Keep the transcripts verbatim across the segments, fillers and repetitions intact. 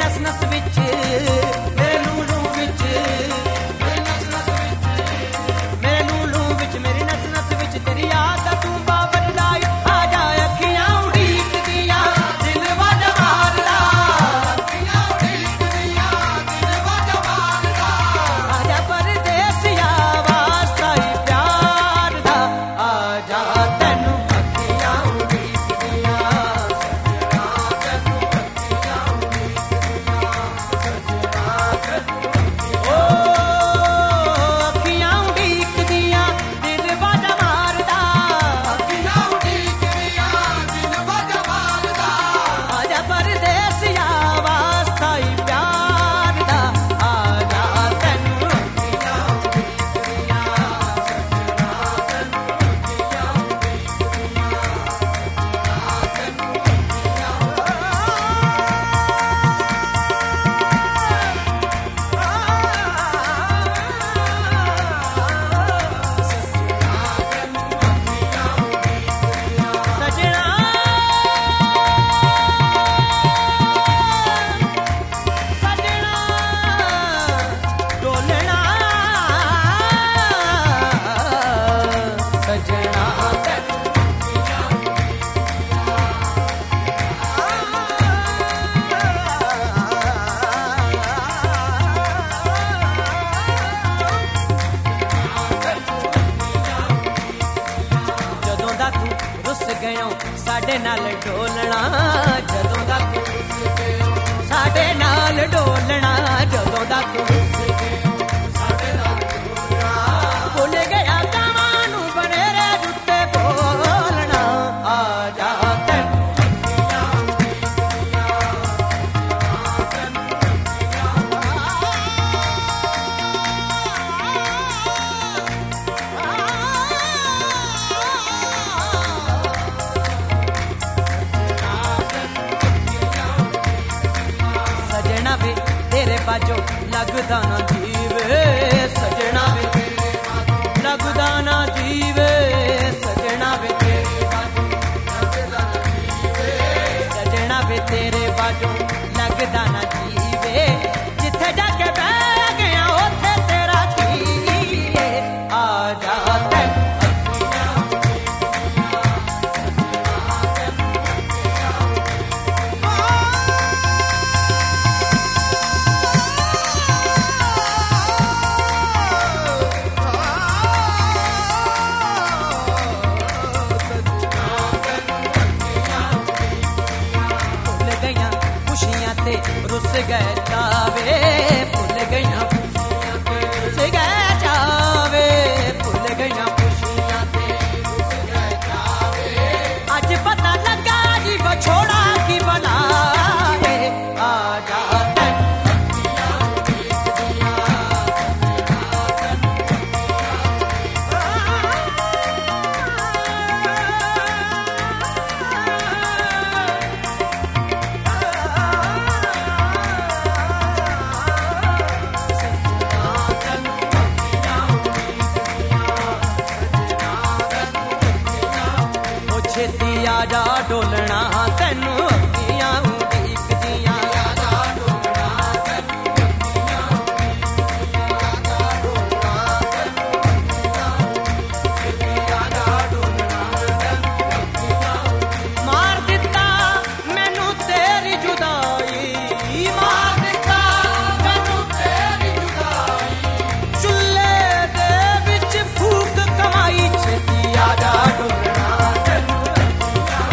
नस नस विच मेरे लूलू विच मेरी नस नस विच मेरे लूलू विच मेरी नस नस विच तेरी याद तू बाबर लाई आ जा अखियां उड़ीक दियां दिल वज मारदा अखियां उड़ीक दियां दिल वज मारदा आ जा परदेसिया वास्ता ही प्यार दा आ जा तैनू अखियां उड़ीक दियां सजना तैनू अखियां उड़ीक दियां सजना तैनू ओ अखियां उड़ीक दियां दिल वज मारदा अखियां उड़ीक दियां दिल वज मारदा आ जा परदेसिया वास्ता ही प्यार दा आ जा तैनू अखियां उड़ीक दियां सजना तैनू अखियां उड़ीक दियां सजना सजना डोलना सजना तैनू ਜਦੋਂ ਦਾ ਤੂੰ ਰੁੱਸ ਗਿਓ ਸਾਡੇ ਨਾਲ ਡੋਲਣਾ ਜਦੋਂ ਦਾ ਤੂੰ ਰੁੱਸ ਗਿਓ ਸਾਡੇ ਨਾਲ ਡੋਲਣਾ ਜਦੋਂ ਦਾ ਤੂੰ ਰੁੱਸ ਗਿਓ ਸਾਡੇ ਨਾਲ ਡੋਲਣਾ ਭੁੱਲ ਗਿਆ ਕਾਵਾਂ ਨੂੰ ਬਨੇਰੇ ਜੁੱਤੇ ਬੋਲਣਾ ਆ ਜਾ ਤੈਨੂੰ ਅਖੀਆਂ ਉਡੀਕ ਦੀਆਂ ਆ ਤੈਨੂੰ सजना वे तेरे बाजो लगदा ना जीवे सजना वे तेरे बाजो लगदा ना जीवे सजना वे तेरे बाजो लगदा ना जीवे सजना वे तेरे बाजो लगदा ना जीवे जिथे जाके बैठ गया ओथे तेरा की आ जा तैनू अखियां उड़ीक दियां सजना तैनू अखियां भुल गईयां खुशियां ते रुस गए चावे भुल गईयां खुशियां ते रुस गए चावे भुल गईयां खुशियां ते रुस गए चावे अज पता लगा जी बछोड़ा की बला है आ जा तैनू अखियां उड़ीक दियां सजना तैनू ओ छेती आ जा डोलना तैनू अखियां उड़ीक दियां आ जा डोलना तैनू अखियां उड़ीक दियां आ जा डोलना तैनू अखियां छेती आ जा डोलना तैनू अखियां मार दित्ता मैनू तेरी जुदाई मार दित्ता मैनू तेरी जुदाई चुल्ले दे विच फूक कमाई छेती आ जा डोलना तैनू अखियां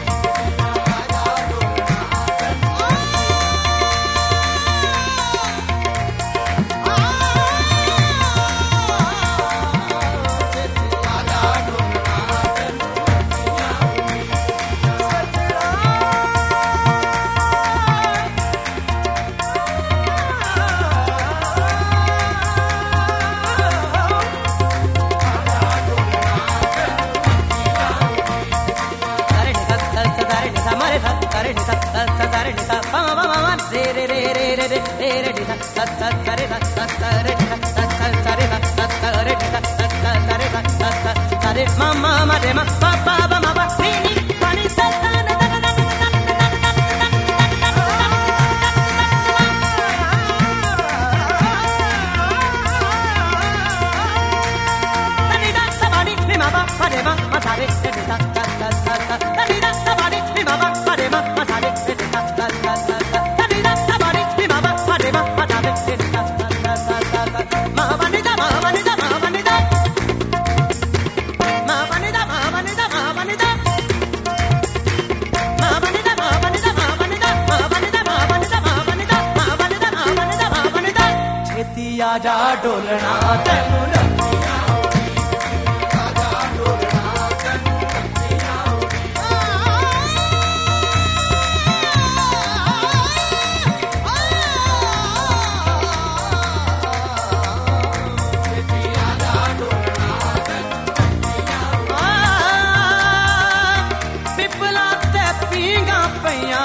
Mama, mama, papa, mama, mini, funny, आजा डोलना तैनू रखियां आजा डोलना तैनू रखियां आजा डोलना तैनू रखियां पिपला ते पींगा पईयां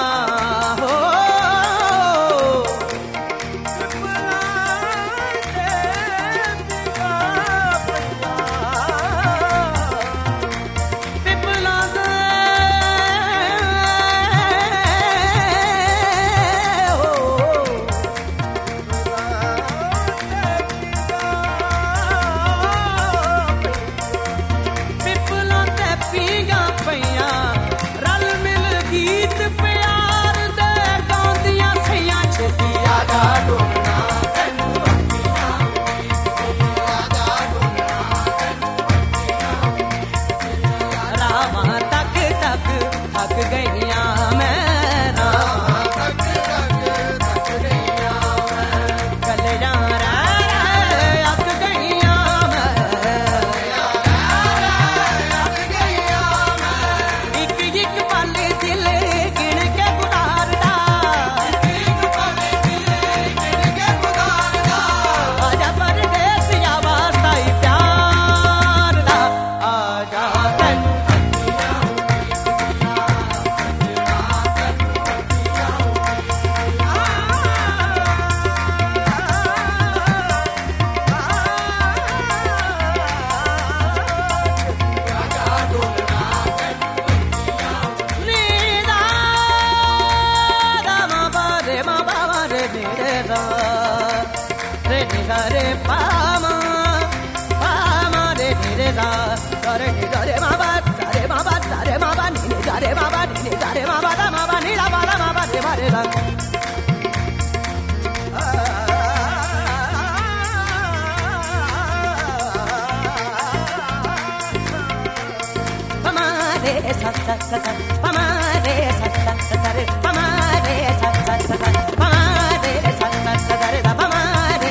थक गईया मैं थक थक थक गईया मैं कलियां अक गईया मैं अक गईया मैं इक इक पल दिल गिन के गुजारदा इक पल दिल गिन के गुजारदा आजा परदेसिया वास्ता ही प्यार दा आजा तैनू re pa ma pa ma re re za re ni re ma ba re ma ba re ma ba ni ni re ma ba ni ni re ma ba da ma ba ni la ba la ma ba re ma re za pa ma re sa sa sa sa pa ma re sa sa sa re pa ma re sa sa sa sa pa ma re sa sa sa re da pa ma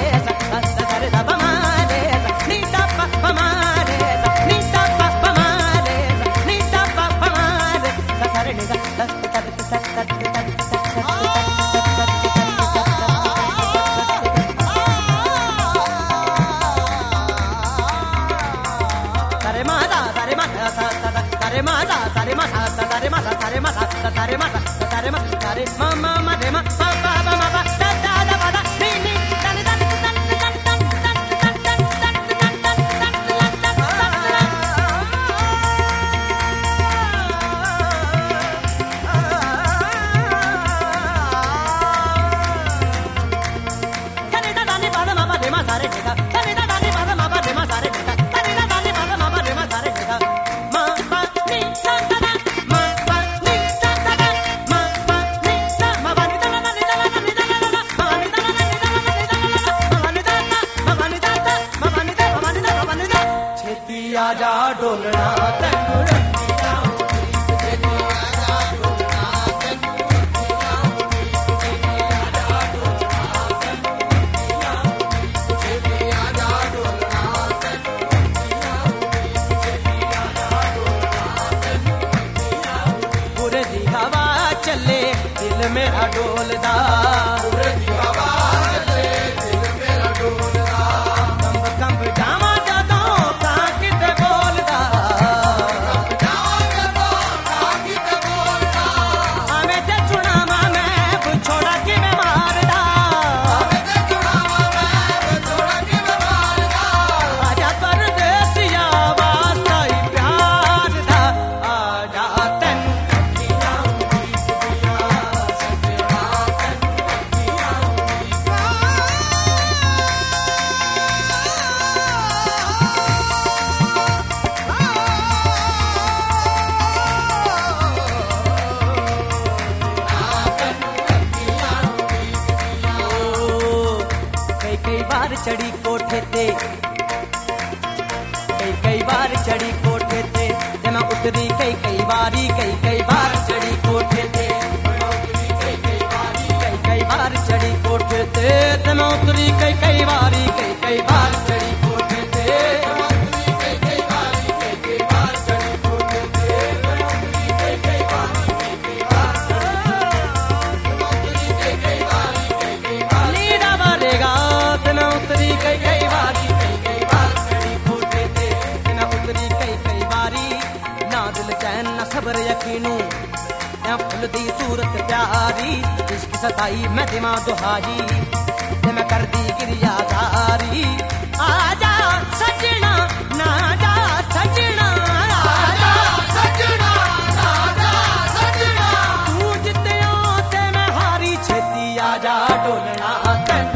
Sare mata, sare mata, sare mata, sare mata, sare mata, sare mata, sare mata, sare mata, sare mama, mama, mama, papa, mama, da da da da, ni ni, da da da da da da आजा डोलना तैनू रखियां छेती आजा डोलना तैनू रखियां छेती आजा डोलना तैनू रखियां छेती आजा डोलना तैनू रखियां छेती आजा डोलना तैनू रखियां पूरे दी हवा चले दिल मेरा डोलदा पूरे दी हवा चले दिल मेरा डोलदा कंब कंब जावा चढ़ी कोठे ते कई कई बार चढ़ी कोठे ते ते मैं उतरी कई कई बारी कई कई बार चढ़ी कोठे ते कई कई बारी कई कई बार चढ़ी कोठे ते ते मैं उतरी कई कई बारी कई ਨਜ਼ਰ ਯਕੀਨੂ ਐ ਫੁੱਲ ਦੀ ਸੂਰਤ ਪਿਆਰੀ ਇਸ਼ਕ ਸਤਾਈ ਮੈਂ ਦਿਮਾਂ ਦੁਹਾਈ ਤੇ ਮੈਂ ਕਰਦੀ ਗਿਰਿਆਦਾਰੀ ਆ ਜਾ ਸਜਣਾ ਨਾ ਜਾ ਸਜਣਾ ਆ ਜਾ ਸਜਣਾ ਨਾ ਜਾ ਸਜਣਾ ਤੂੰ ਜਿੱਤਿਆ ਤੇ ਮੈਂ ਹਾਰੀ ਛੇਤੀ ਆ ਜਾ ਡੋਲਣਾ ਤੈਨੂੰ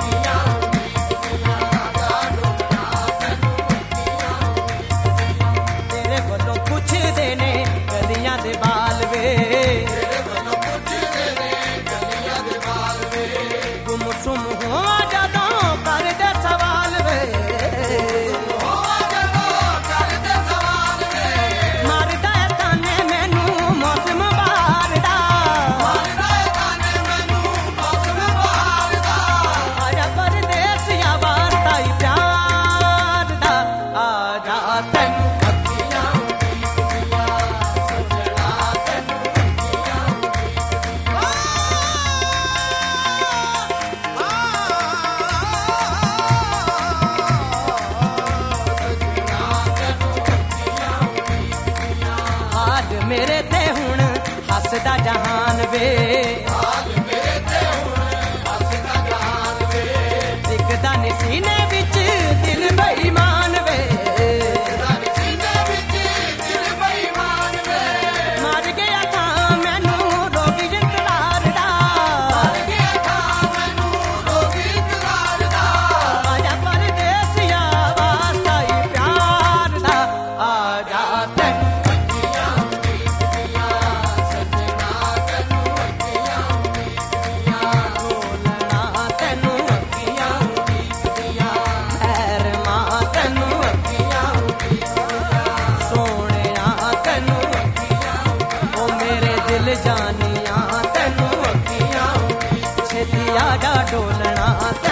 ਪੁੱਛਦੇ ਨੇ ਗਲੀਆਂ ਦੇ ਬਾਲ ਵੇ ਤੇਰੇ ਵੱਲੋਂ ਪੁੱਛਦੇ ਨੇ ਗਲੀਆਂ ਦੇ ਬਾਲ ਵੇ ਗੁੰਮ ਸੁੰਮ ਹੋਵਾਂ ਜਦੋਂ ਕਰਦੇ ਸਵਾਲ ਵੇ ਹੋਵਾਂ ਜਦੋਂ ਕਰਦੇ ਸਵਾਲ ਵੇ ਮਾਰਦਾ ਏ ਤਾਨੇ ਮੈਨੂੰ ਮੌਸਮ ਬਹਾਰ ਦਾ ਮਾਰਦਾ ਏ ਤਾਨੇ ਮੈਨੂੰ ਮੌਸਮ ਬਹਾਰ ਦਾ ਆਜਾ ਪਰਦੇਸ ਆ ਵਾਸਤਾ ਹੀ ਪਿਆਰ ਦਾ ਆ ਜਾ ਤੈਨੂੰ ਮੇਰੇ ਤੇ ਹੁਣ ਹੱਸਦਾ ਜਹਾਨ ਵੇ ਹਾਲ ਮੇਰੇ ਤੇ ਹੁਣ ਹੱਸਦਾ ਜਹਾਨ ਵੇ ਦਿਖਦਾ ਨੀ ਸੀਨੇ ਵਿੱਚ ਦਿਲ ਬੇਈਮਾਨ ਵੇ ਦਿਖਦਾ ਨੀ ਸੀਨੇ ਵਿੱਚ ਦਿਲ ਬੇਈਮਾਨ ਵੇ ਮਰ ਗਿਆ ਤਾਂ ਮੈਨੂੰ ਰੋਗੀ ਇੰਤਜ਼ਾਰ ਦਾ ਮਰ ਗਿਆ ਤਾਂ ਮੈਨੂੰ ਰੋਗੀ ਇੰਤਜ਼ਾਰ ਦਾ ਆਜਾ ਪਰਦੇਸੀਆ ਵਾਸਤਾ ਹੀ ਪਿਆਰ ਦਾ ਆ ਜਾ ਤੈਨੂੰ ਜਾਨੀਆਂ ਤੈਨੂੰ ਅੱਖੀਆਂ ਛੇਤੀ ਆ ਜਾ ਡੋਲਣਾ